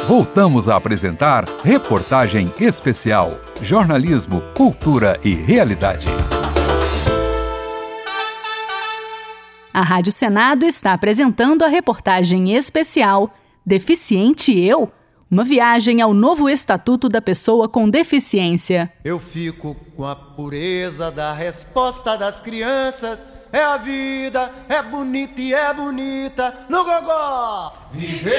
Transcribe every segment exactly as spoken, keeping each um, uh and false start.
Voltamos a apresentar Reportagem Especial. Jornalismo, cultura e realidade. A Rádio Senado está apresentando a reportagem especial Deficiente Eu? Uma viagem ao novo Estatuto da Pessoa com Deficiência. Eu fico com a pureza da resposta das crianças. É a vida, é bonita e é bonita no gogó. Viver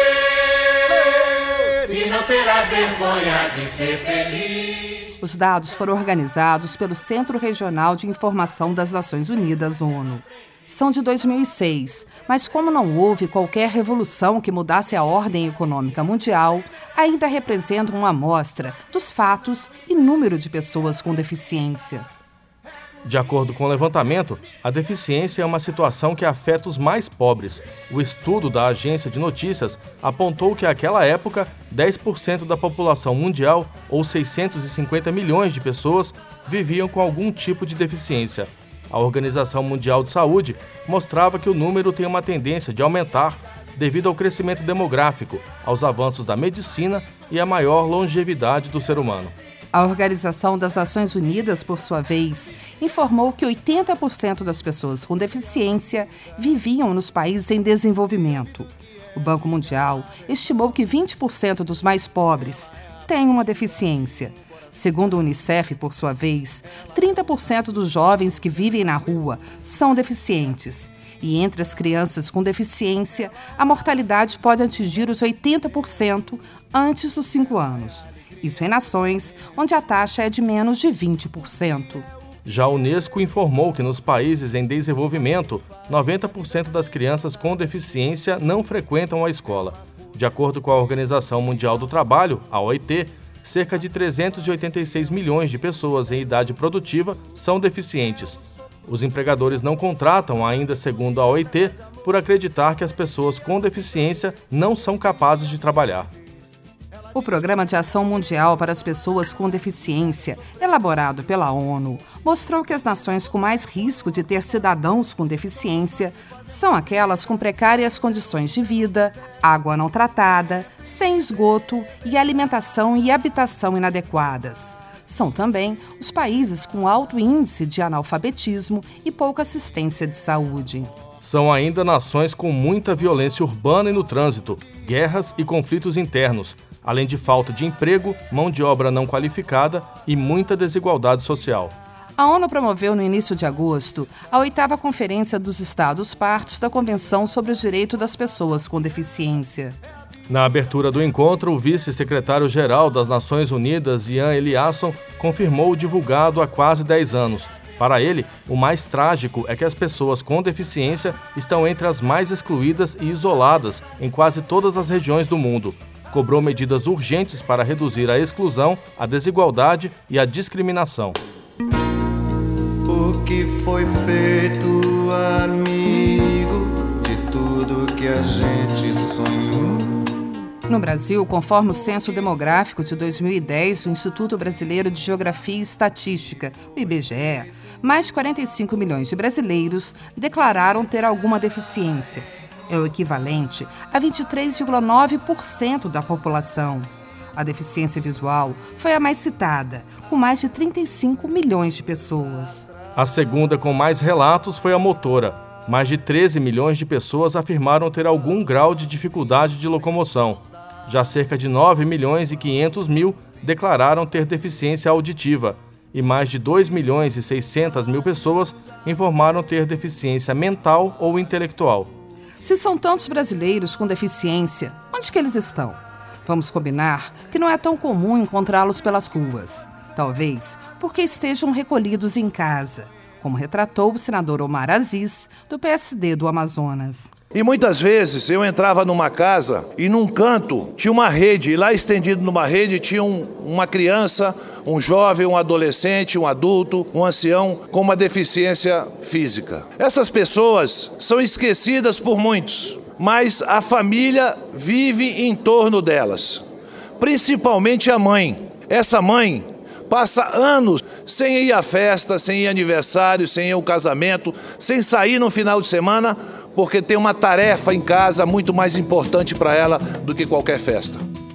e não terá vergonha de ser feliz. Os dados foram organizados pelo Centro Regional de Informação das Nações Unidas, ONU. São de dois mil e seis, mas como não houve qualquer revolução que mudasse a ordem econômica mundial, ainda representam uma amostra dos fatos e número de pessoas com deficiência. De acordo com o levantamento, a deficiência é uma situação que afeta os mais pobres. O estudo da agência de notícias apontou que naquela época, dez por cento da população mundial, ou seiscentos e cinquenta milhões de pessoas, viviam com algum tipo de deficiência. A Organização Mundial de Saúde mostrava que o número tem uma tendência de aumentar devido ao crescimento demográfico, aos avanços da medicina e à maior longevidade do ser humano. A Organização das Nações Unidas, por sua vez, informou que oitenta por cento das pessoas com deficiência viviam nos países em desenvolvimento. O Banco Mundial estimou que vinte por cento dos mais pobres têm uma deficiência. Segundo o Unicef, por sua vez, trinta por cento dos jovens que vivem na rua são deficientes. E entre as crianças com deficiência, a mortalidade pode atingir os oitenta por cento antes dos cinco anos. Isso em nações onde a taxa é de menos de vinte por cento. Já a Unesco informou que nos países em desenvolvimento, noventa por cento das crianças com deficiência não frequentam a escola. De acordo com a Organização Mundial do Trabalho, a O I T, cerca de trezentos e oitenta e seis milhões de pessoas em idade produtiva são deficientes. Os empregadores não contratam ainda, segundo a O I T, por acreditar que as pessoas com deficiência não são capazes de trabalhar. O Programa de Ação Mundial para as Pessoas com Deficiência, elaborado pela ONU, mostrou que as nações com mais risco de ter cidadãos com deficiência são aquelas com precárias condições de vida, água não tratada, sem esgoto e alimentação e habitação inadequadas. São também os países com alto índice de analfabetismo e pouca assistência de saúde. São ainda nações com muita violência urbana e no trânsito, guerras e conflitos internos, além de falta de emprego, mão de obra não qualificada e muita desigualdade social. A ONU promoveu no início de agosto a oitava Conferência dos Estados-Partes da Convenção sobre os Direitos das Pessoas com Deficiência. Na abertura do encontro, o vice-secretário-geral das Nações Unidas, Jan Eliasson, confirmou o divulgado há quase dez anos. Para ele, o mais trágico é que as pessoas com deficiência estão entre as mais excluídas e isoladas em quase todas as regiões do mundo. Cobrou medidas urgentes para reduzir a exclusão, a desigualdade e a discriminação. O que foi feito, amigo, de tudo que a gente sonhou? No Brasil, conforme o Censo Demográfico de dois mil e dez do Instituto Brasileiro de Geografia e Estatística, o I B G E, mais de quarenta e cinco milhões de brasileiros declararam ter alguma deficiência. É o equivalente a vinte e três vírgula nove por cento da população. A deficiência visual foi a mais citada, com mais de trinta e cinco milhões de pessoas. A segunda com mais relatos foi a motora. Mais de treze milhões de pessoas afirmaram ter algum grau de dificuldade de locomoção. Já cerca de nove milhões e quinhentos mil declararam ter deficiência auditiva e mais de dois milhões e seiscentas mil pessoas informaram ter deficiência mental ou intelectual. Se são tantos brasileiros com deficiência, onde que eles estão? Vamos combinar que não é tão comum encontrá-los pelas ruas. Talvez porque estejam recolhidos em casa, como retratou o senador Omar Aziz, do P S D do Amazonas. E muitas vezes eu entrava numa casa e num canto tinha uma rede, e lá estendido numa rede tinha um, uma criança, um jovem, um adolescente, um adulto, um ancião com uma deficiência física. Essas pessoas são esquecidas por muitos, mas a família vive em torno delas, principalmente a mãe. Essa mãe passa anos sem ir à festa, sem ir a aniversário, sem ir ao casamento, sem sair no final de semana, porque tem uma tarefa em casa muito mais importante para ela do que qualquer festa.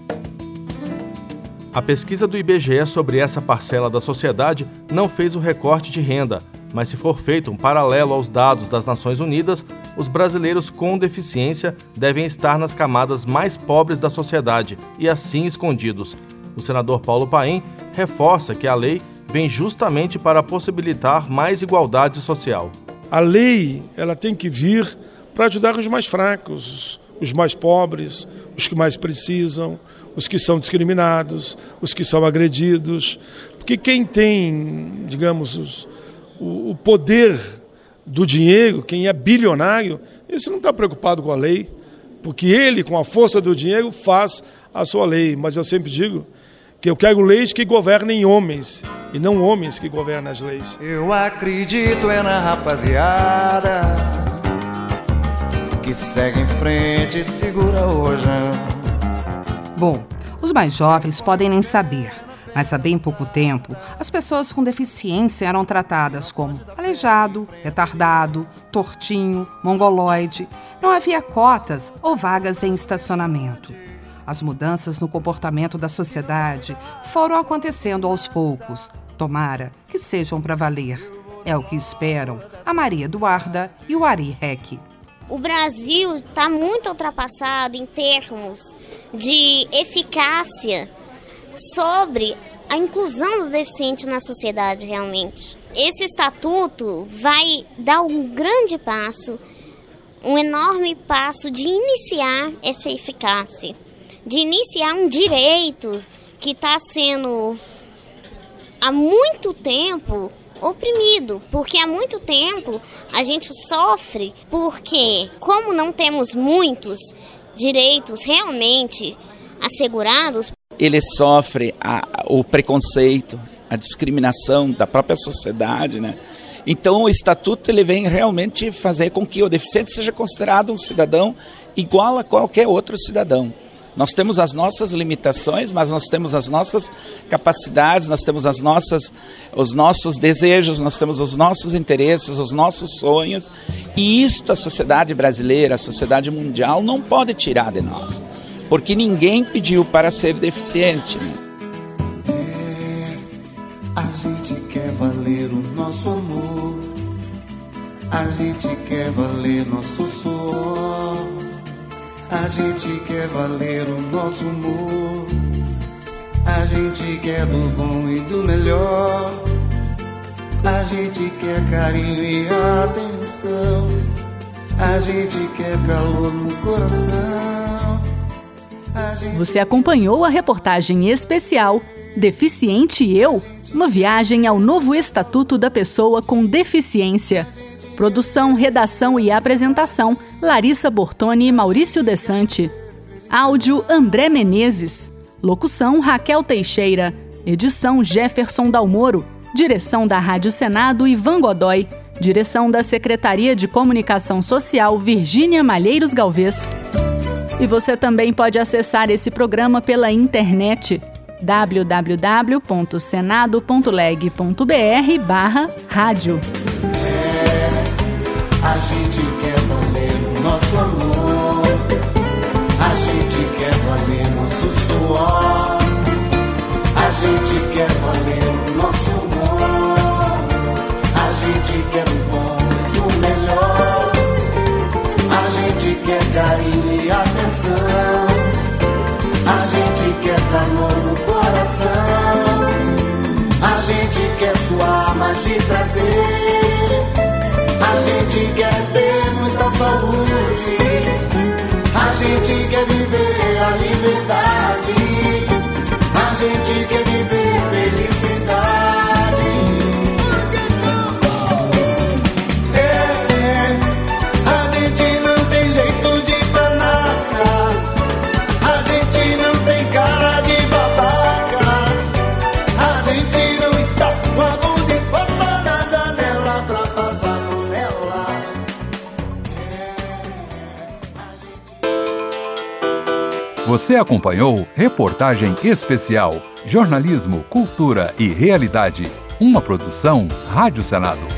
A pesquisa do I B G E sobre essa parcela da sociedade não fez o recorte de renda, mas se for feito um paralelo aos dados das Nações Unidas, os brasileiros com deficiência devem estar nas camadas mais pobres da sociedade e assim escondidos. O senador Paulo Paim reforça que a lei vem justamente para possibilitar mais igualdade social. A lei ela tem que vir para ajudar os mais fracos, os mais pobres, os que mais precisam, os que são discriminados, os que são agredidos. Porque quem tem, digamos, os, o, o poder do dinheiro, quem é bilionário, esse não está preocupado com a lei, porque ele, com a força do dinheiro, faz a sua lei. Mas eu sempre digo que eu quero leis que governem homens, e não homens que governam as leis. Eu acredito é na rapaziada que segue em frente e segura o rojão. Bom, os mais jovens podem nem saber, mas há bem pouco tempo, as pessoas com deficiência eram tratadas como aleijado, retardado, tortinho, mongoloide. Não havia cotas ou vagas em estacionamento. As mudanças no comportamento da sociedade foram acontecendo aos poucos. Tomara que sejam para valer. É o que esperam a Maria Eduarda e o Ari Heck. O Brasil está muito ultrapassado em termos de eficácia sobre a inclusão do deficiente na sociedade realmente. Esse estatuto vai dar um grande passo, um enorme passo de iniciar essa eficácia, de iniciar um direito que está sendo há muito tempo oprimido, porque há muito tempo a gente sofre porque, como não temos muitos direitos realmente assegurados, ele sofre a, o preconceito, a discriminação da própria sociedade, né? Então o estatuto ele vem realmente fazer com que o deficiente seja considerado um cidadão igual a qualquer outro cidadão. Nós temos as nossas limitações, mas nós temos as nossas capacidades, nós temos as nossas, os nossos desejos, nós temos os nossos interesses, os nossos sonhos. E isto a sociedade brasileira, a sociedade mundial não pode tirar de nós, porque ninguém pediu para ser deficiente. Né? É, a gente quer valer o nosso amor, a gente quer valer nosso suor. A gente quer valer o nosso humor, a gente quer do bom e do melhor, a gente quer carinho e atenção, a gente quer calor no coração. Gente... Você acompanhou a reportagem especial Deficiente e Eu? Uma viagem ao novo Estatuto da Pessoa com Deficiência. Produção, redação e apresentação, Larissa Bortoni e Maurício Desante. Áudio, André Menezes. Locução, Raquel Teixeira. Edição, Jefferson Dalmoro. Direção da Rádio Senado, Ivan Godoy. Direção da Secretaria de Comunicação Social, Virgínia Malheiros Galvez. E você também pode acessar esse programa pela internet. w w w ponto senado ponto leg ponto b r barra rádio. A gente quer valer o nosso amor, a gente quer valer nosso suor, a gente quer valer o nosso humor, a gente quer o bom e o melhor, a gente quer carinho e atenção, a gente quer calor no coração, a gente quer suar mais de prazer. A gente quer ter muita saúde, a gente quer viver a liberdade, a gente quer viver felicidade. É, é, a gente não tem jeito de panaca, a gente não tem cara de babaca, a gente não está com a bunda exposta na janela pra passar. Você acompanhou Reportagem Especial, Jornalismo, Cultura e Realidade, uma produção Rádio Senado.